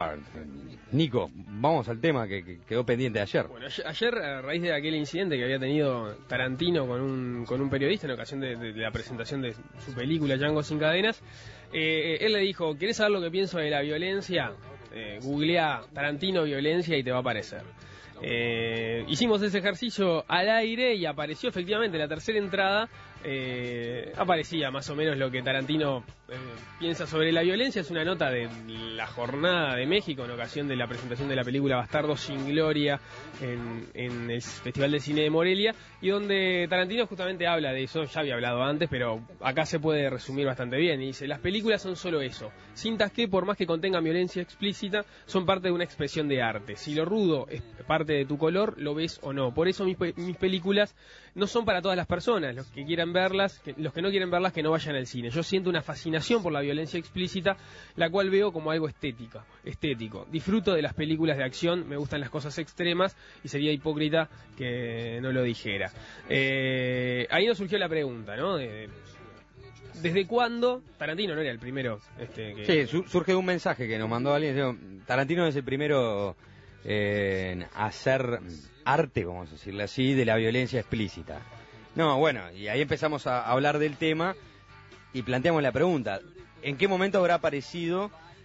Nico, vamos al tema que quedó pendiente ayer. Bueno, ayer, a raíz de aquel incidente que había tenido Tarantino con un periodista en ocasión de la presentación de su película Django sin cadenas, él le dijo: ¿querés saber lo que pienso de la violencia? Googlea Tarantino violencia y te va a aparecer. Hicimos ese ejercicio al aire y apareció efectivamente la tercera entrada. Aparecía más o menos lo que Tarantino piensa sobre la violencia. Es una nota de la Jornada de México en ocasión de la presentación de la película Bastardos sin Gloria en el Festival de Cine de Morelia, y donde Tarantino justamente habla de eso. Ya había hablado antes, pero acá se puede resumir bastante bien, y dice: las películas son solo eso, cintas que, por más que contengan violencia explícita, son parte de una expresión de arte. Si lo rudo es parte de tu color, lo ves o no. Por eso mis películas no son para todas las personas. Los que quieran verlas, los que no quieren verlas, que no vayan al cine. Yo siento una fascinación por la violencia explícita, la cual veo como algo estético. Disfruto de las películas de acción, me gustan las cosas extremas, y sería hipócrita que no lo dijera. Ahí nos surgió la pregunta, ¿no? ¿Desde cuándo? Tarantino no era el primero. Sí, surge un mensaje que nos mandó alguien. Tarantino es el primero en hacer arte, vamos a decirle así, de la violencia explícita. No, bueno, y ahí empezamos a hablar del tema y planteamos la pregunta: ¿en qué momento habrá aparecido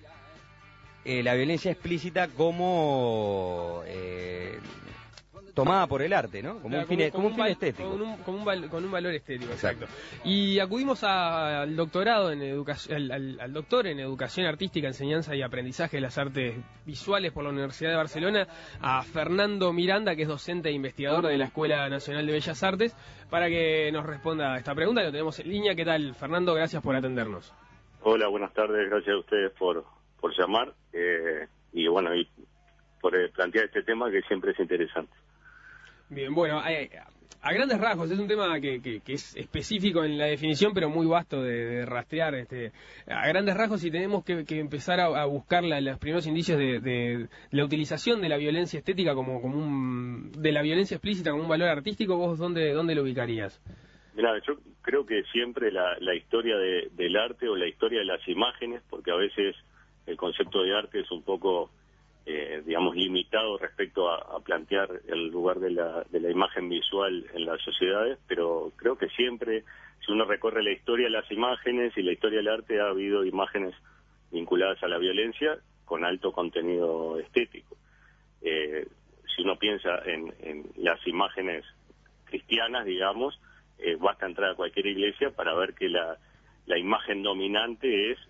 la violencia explícita como tomada por el arte, ¿no? Como un fin estético. Con un valor estético, exacto. Y acudimos al doctorado en educación, al doctor en Educación Artística, Enseñanza y Aprendizaje de las Artes Visuales por la Universidad de Barcelona, a Fernando Miranda, que es docente e investigador de la Escuela Nacional de Bellas Artes, para que nos responda a esta pregunta. Lo tenemos en línea. ¿Qué tal, Fernando? Gracias por atendernos. Hola, buenas tardes. Gracias a ustedes por llamar y bueno, y por plantear este tema que siempre es interesante. Bien, bueno, a grandes rasgos, es un tema que es específico en la definición, pero muy vasto de rastrear. A grandes rasgos, si tenemos que empezar a buscar los primeros indicios de la utilización de la violencia estética de la violencia explícita como un valor artístico, ¿vos dónde lo ubicarías? Mirá, yo creo que siempre la historia del arte, o la historia de las imágenes, porque a veces el concepto de arte es un poco digamos, limitado respecto a plantear el lugar de la imagen visual en las sociedades, pero creo que siempre, si uno recorre la historia de las imágenes y la historia del arte, ha habido imágenes vinculadas a la violencia con alto contenido estético. Si uno piensa en las imágenes cristianas, digamos, basta entrar a cualquier iglesia para ver que la imagen dominante es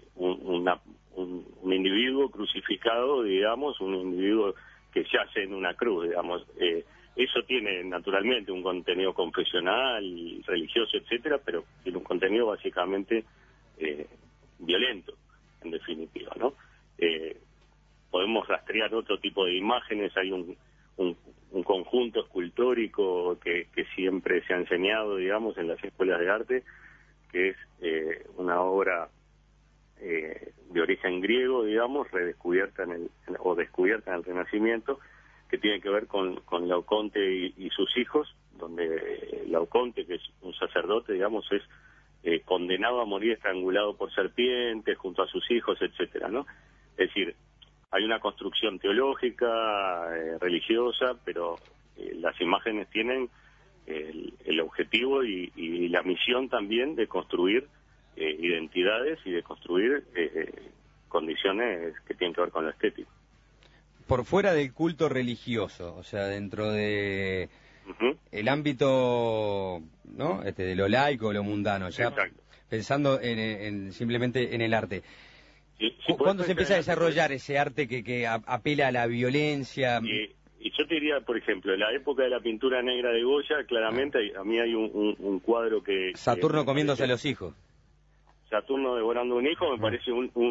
un individuo crucificado, digamos, un individuo que yace en una cruz, digamos. Eso tiene naturalmente un contenido confesional, religioso, etcétera, pero tiene un contenido básicamente violento, en definitiva, ¿no? Podemos rastrear otro tipo de imágenes. Hay un conjunto escultórico que siempre se ha enseñado, digamos, en las escuelas de arte, que es una obra de origen griego, digamos, redescubierta descubierta en el Renacimiento, que tiene que ver con Laoconte y sus hijos, donde Laoconte, que es un sacerdote, digamos, es condenado a morir estrangulado por serpientes junto a sus hijos, etcétera, ¿no? Es decir, hay una construcción teológica, religiosa, pero las imágenes tienen el objetivo y la misión también de construir identidades y de construir condiciones que tienen que ver con lo estético. Por fuera del culto religioso, o sea, dentro de el ámbito, ¿no? De lo laico, lo mundano, ya. Exacto. Pensando simplemente en el arte. Sí, ¿Cuándo se empieza a desarrollar ese arte que apela a la violencia? Y yo te diría, por ejemplo, en la época de la pintura negra de Goya, claramente a mí hay un cuadro que... Saturno comiéndose a los hijos. Saturno devorando un hijo me parece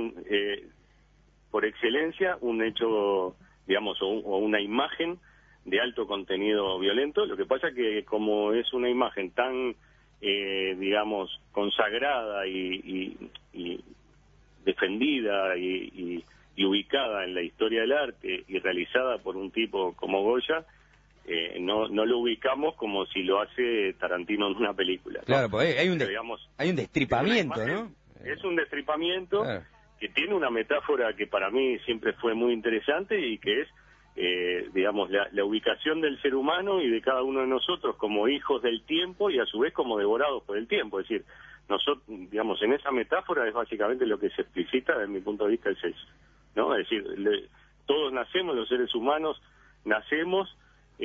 por excelencia un hecho, digamos, o una imagen de alto contenido violento. Lo que pasa que como es una imagen tan, digamos, consagrada y defendida y ubicada en la historia del arte y realizada por un tipo como Goya, no lo ubicamos como si lo hace Tarantino en una película, ¿no? Claro, pues hay un digamos, destripamiento, ¿no? Es un destripamiento, claro, que tiene una metáfora que para mí siempre fue muy interesante y que es, digamos, la ubicación del ser humano y de cada uno de nosotros como hijos del tiempo y a su vez como devorados por el tiempo. Es decir, nosotros, digamos, en esa metáfora es básicamente lo que se explicita, desde mi punto de vista, es eso, ¿no? Es decir, todos nacemos, los seres humanos nacemos,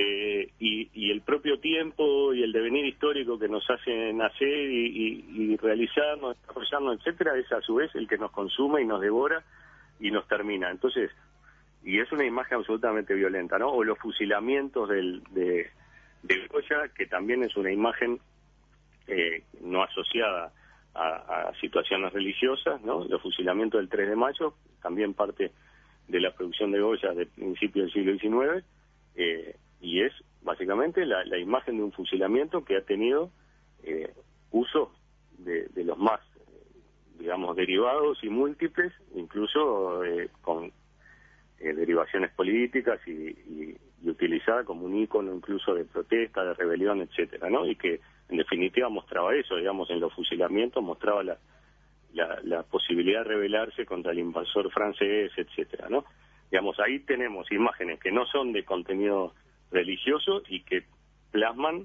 y el propio tiempo y el devenir histórico que nos hace nacer y realizarnos, desarrollarnos, etcétera, es a su vez el que nos consume y nos devora y nos termina. Entonces, y es una imagen absolutamente violenta, ¿no? O los fusilamientos de Goya, que también es una imagen no asociada a situaciones religiosas, ¿no? Los fusilamientos del 3 de mayo, también parte de la producción de Goya de principios del siglo XIX, y es básicamente la imagen de un fusilamiento que ha tenido usos de los más, digamos, derivados y múltiples, incluso con derivaciones políticas y utilizada como un ícono incluso de protesta, de rebelión, etcétera, ¿no? Y que en definitiva mostraba eso, digamos, en los fusilamientos mostraba la posibilidad de rebelarse contra el invasor francés, etcétera, ¿no? Digamos, ahí tenemos imágenes que no son de contenido religioso y que plasman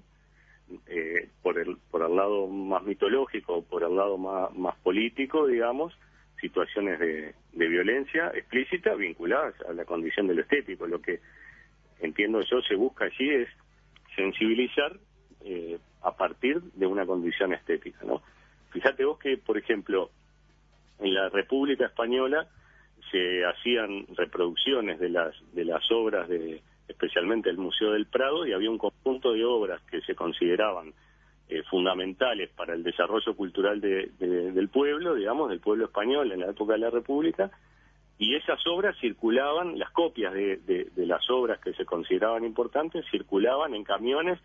por el lado más mitológico, por el lado más político, digamos, situaciones de violencia explícita vinculadas a la condición de lo estético. Lo que entiendo yo se busca allí es sensibilizar a partir de una condición estética, ¿no? Fíjate vos que, por ejemplo, en la República Española se hacían reproducciones de las obras especialmente del Museo del Prado, y había un conjunto de obras que se consideraban fundamentales para el desarrollo cultural del pueblo, digamos, del pueblo español en la época de la República, y esas obras circulaban, las copias de las obras que se consideraban importantes, circulaban en camiones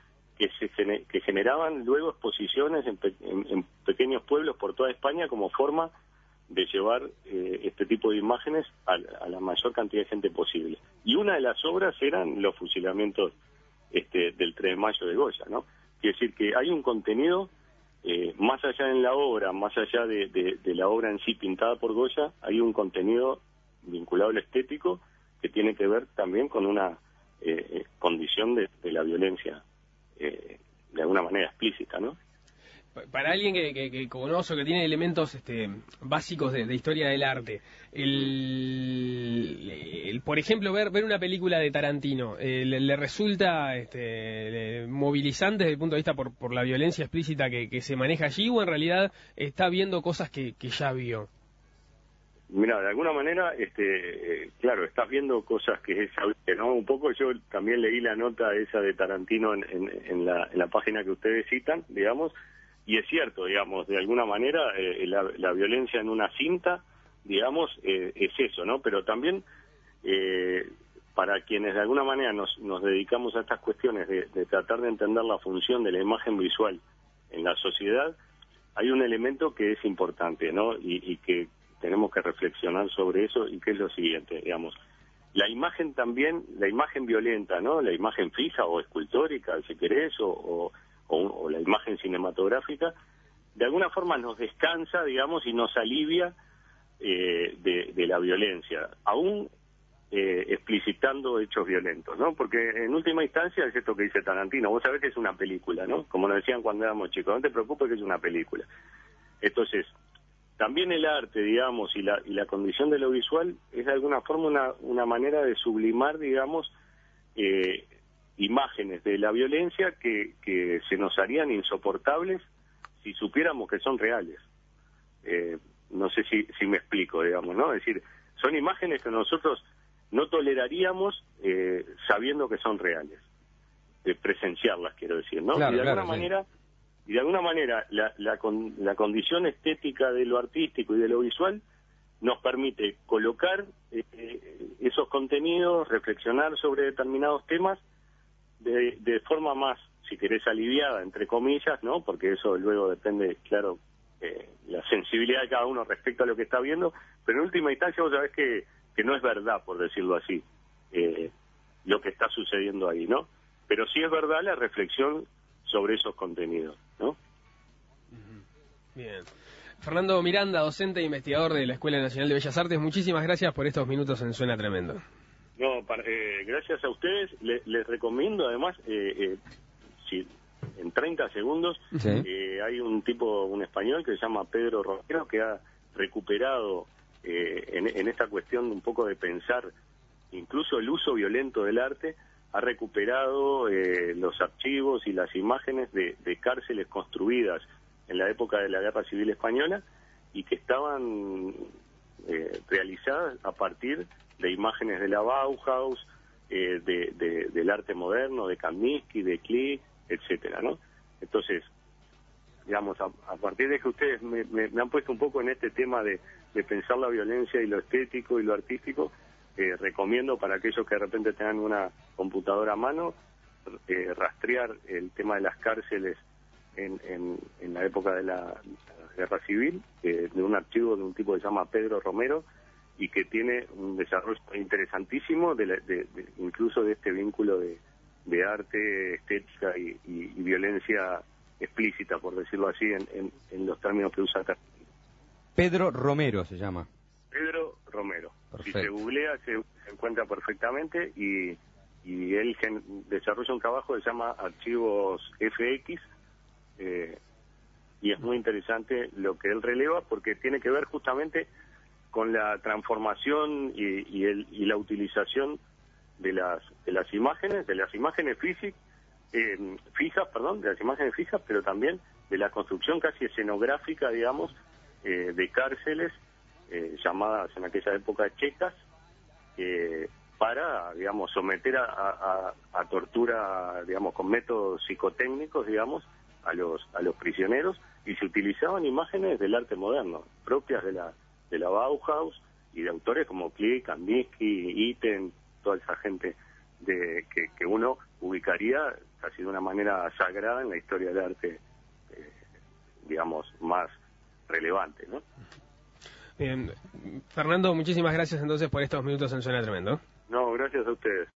que generaban luego exposiciones en pequeños pueblos por toda España como forma de llevar este tipo de imágenes a la mayor cantidad de gente posible. Y una de las obras eran los fusilamientos del 3 de mayo de Goya, ¿no? Quiere decir que hay un contenido, más allá en la obra, más allá de la obra en sí pintada por Goya, hay un contenido vinculado al estético que tiene que ver también con una condición de la violencia, de alguna manera explícita, ¿no? Para alguien que conoce, que tiene elementos básicos de historia del arte, por ejemplo, ver una película de Tarantino, ¿le resulta movilizante desde el punto de vista por la violencia explícita que se maneja allí, o en realidad está viendo cosas que ya vio? Mira, de alguna manera, claro, estás viendo cosas que es sabible, ¿no? Un poco yo también leí la nota esa de Tarantino en la página que ustedes citan, digamos, y es cierto, digamos, de alguna manera la violencia en una cinta, digamos, es eso, ¿no? Pero también para quienes de alguna manera nos dedicamos a estas cuestiones de tratar de entender la función de la imagen visual en la sociedad, hay un elemento que es importante, ¿no? Y que tenemos que reflexionar sobre eso, y que es lo siguiente, digamos. La imagen también, la imagen violenta, ¿no? La imagen fija o escultórica, si querés, o la imagen cinematográfica, de alguna forma nos descansa, digamos, y nos alivia de la violencia, aún explicitando hechos violentos, ¿no? Porque en última instancia es esto que dice Tarantino, vos sabés que es una película, ¿no? Como nos decían cuando éramos chicos, no te preocupes que es una película. Entonces, también el arte, digamos, y la condición de lo visual es de alguna forma una manera de sublimar, digamos, imágenes de la violencia que se nos harían insoportables si supiéramos que son reales. No sé si me explico, digamos, ¿no? Es decir, son imágenes que nosotros no toleraríamos sabiendo que son reales, presenciarlas, quiero decir, ¿no? Claro, y de alguna sí. manera... Y de alguna manera la condición estética de lo artístico y de lo visual nos permite colocar esos contenidos, reflexionar sobre determinados temas de forma más, si querés, aliviada, entre comillas, ¿no? Porque eso luego depende, claro, la sensibilidad de cada uno respecto a lo que está viendo, pero en última instancia vos sabés que no es verdad, por decirlo así, lo que está sucediendo ahí, ¿no? Pero sí es verdad la reflexión sobre esos contenidos, ¿no? Bien. Fernando Miranda, docente e investigador de la Escuela Nacional de Bellas Artes, muchísimas gracias por estos minutos en Suena Tremendo. No, gracias a ustedes. Les recomiendo, además, si en 30 segundos, sí. Hay un español que se llama Pedro Romero, que ha recuperado en esta cuestión un poco de pensar incluso el uso violento del arte, ha recuperado los archivos y las imágenes de cárceles construidas en la época de la Guerra Civil Española y que estaban realizadas a partir de imágenes de la Bauhaus, del arte moderno, de Kandinsky, de Klee, etcétera, ¿no? Entonces, digamos, a partir de que ustedes me han puesto un poco en este tema de pensar la violencia y lo estético y lo artístico, recomiendo para aquellos que de repente tengan una computadora a mano, rastrear el tema de las cárceles en la época de la Guerra Civil, de un archivo de un tipo que se llama Pedro Romero, y que tiene un desarrollo interesantísimo incluso de este vínculo de arte, estética y violencia explícita, por decirlo así, en los términos que usa acá. Pedro Romero se llama. Pedro Romero. Perfecto. Si se googlea se encuentra perfectamente y él desarrolla un trabajo que se llama Archivos FX, y es muy interesante lo que él releva porque tiene que ver justamente con la transformación y la utilización de las imágenes fijas, pero también de la construcción casi escenográfica, digamos, de cárceles llamadas en aquella época checas, para, digamos, someter a tortura, digamos, con métodos psicotécnicos, digamos, a los prisioneros, y se utilizaban imágenes del arte moderno, propias de la Bauhaus y de autores como Klee, Kandinsky, Itten, toda esa gente que uno ubicaría casi de una manera sagrada en la historia del arte, digamos, más relevante, ¿no? Bien. Fernando, muchísimas gracias entonces por estos minutos en Suena Tremendo. No, gracias a ustedes.